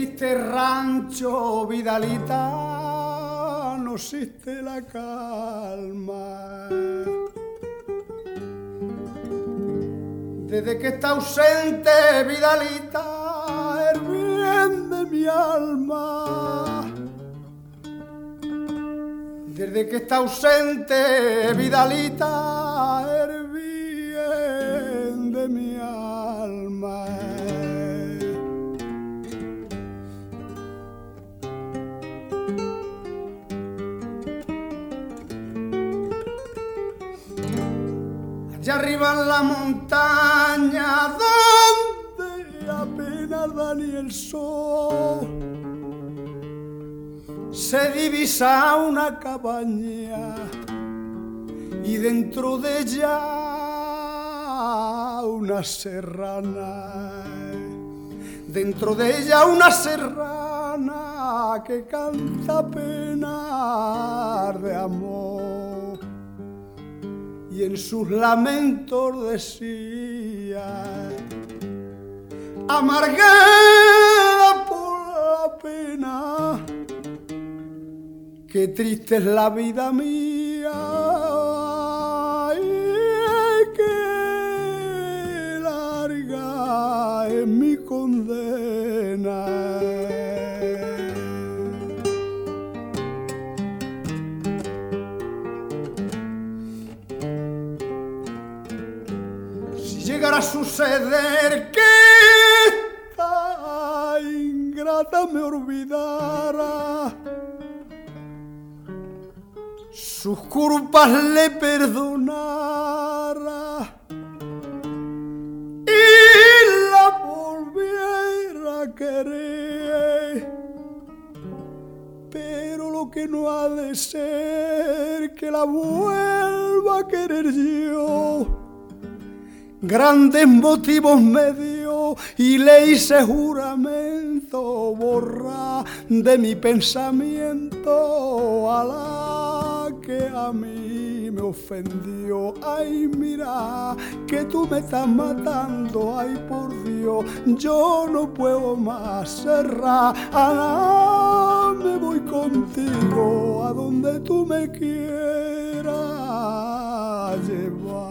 triste rancho, Vidalita, no existe la calma. Desde que está ausente, Vidalita, el bien de mi alma. Desde que está ausente, Vidalita, el bien de mi alma. Allá arriba en la montaña, donde apenas da ni el sol, se divisa una cabaña y dentro de ella una serrana. Dentro de ella una serrana que canta penas de amor. Y en sus lamentos decía: amargada por la pena, qué triste es la vida mía, y qué larga es mi condena. Llegará a suceder que esta ingrata me olvidara, sus culpas le perdonara y la volviera a querer. Pero lo que no ha de ser que la vuelva a querer yo. Grandes motivos me dio y le hice juramento borrar de mi pensamiento a la que a mí me ofendió. Ay, mira que tú me estás matando, ay, por Dios, yo no puedo más cerrar. Ana, me voy contigo a donde tú me quieras llevar.